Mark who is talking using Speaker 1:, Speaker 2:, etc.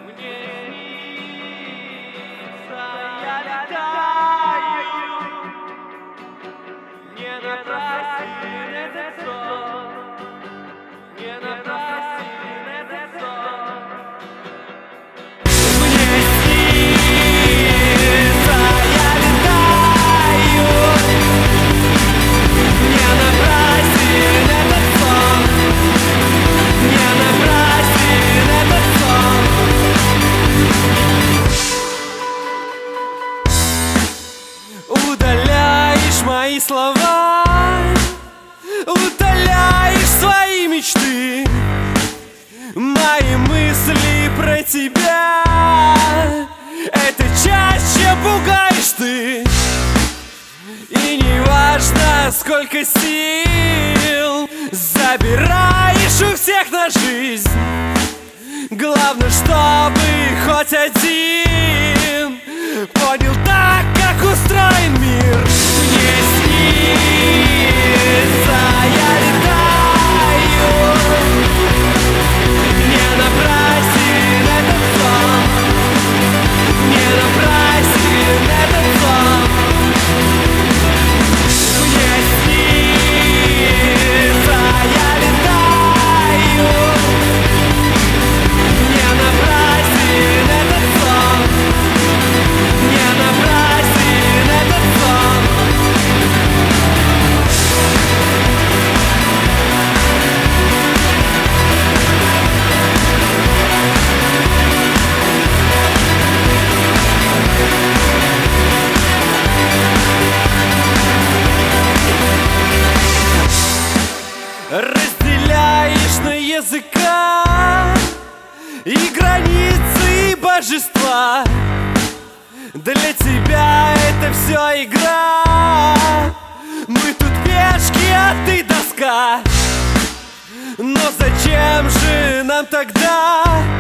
Speaker 1: Мне снится, я летаю, не напрасен этот сон, не напрасен этот сон. Мне снится, я летаю, не напрасен этот сон, не напрасен этот сон. Удаляешь мои слова, удаляешь свои мечты, мои мысли про тебя. Это чаще пугаешь ты, и не важно, сколько сил забираешь у всех на жизнь. Главное, чтобы хоть один понял так, как устроен мир. Мне снится, я летаю, не напрасен этот сон, не напрасен этот сон. Мне снится, я летаю, не напрасен этот сон, не напрасен этот сон. Разделяешь на языка и границы, и божества. Для тебя это все игра. Мы тут пешки, а ты доска. Но зачем же нам тогда